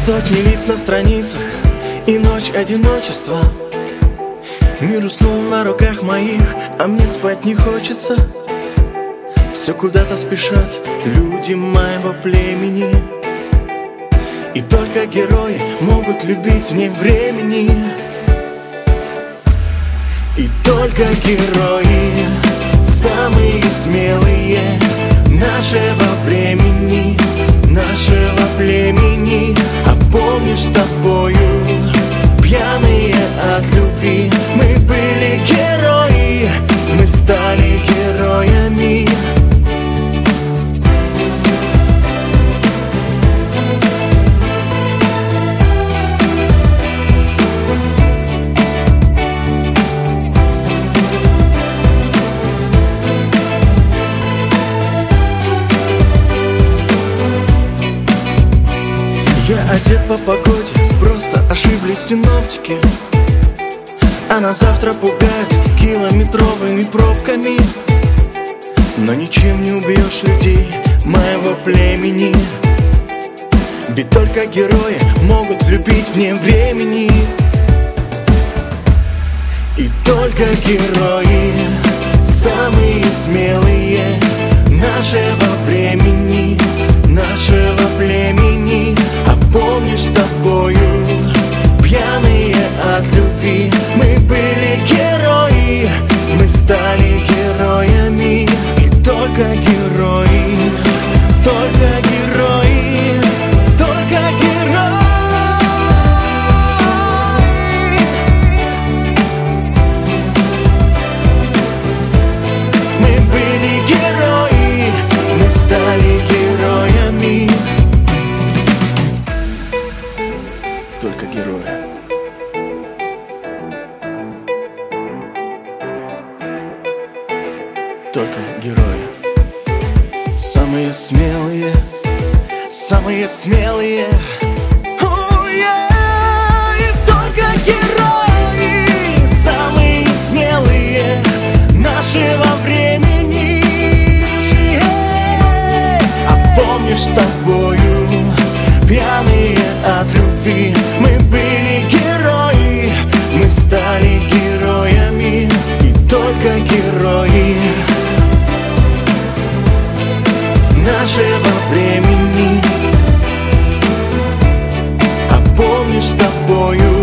Сотни лиц на страницах и ночь одиночества. Мир уснул на руках моих, а мне спать не хочется. Все куда-то спешат люди моего племени, и только герои могут любить вне времени. И только герои, самые смелые нашего времени, нашего племени. А помнишь, с тобою, пьяные от любви, мы были герои, мы стали героями. Я одет по погоде, просто ошиблись синоптики, а на завтра пугают километровыми пробками. Но ничем не убьешь людей моего племени, ведь только герои могут любить вне времени. И только герои, самые смелые нашего времени, нашего племени. А помнишь, с тобою, пьяные от любви, мы были герои, мы стали героями. И только герои, только герои, только герои. Мы были герои, мы стали героями. Только герои. Только герои. Самые смелые, самые смелые. И только герои, самые смелые нашего времени. А помнишь, с тобою, пьяные от любви, мы были герои, мы стали героями. И только герои нашего времени. А помнишь, с тобою,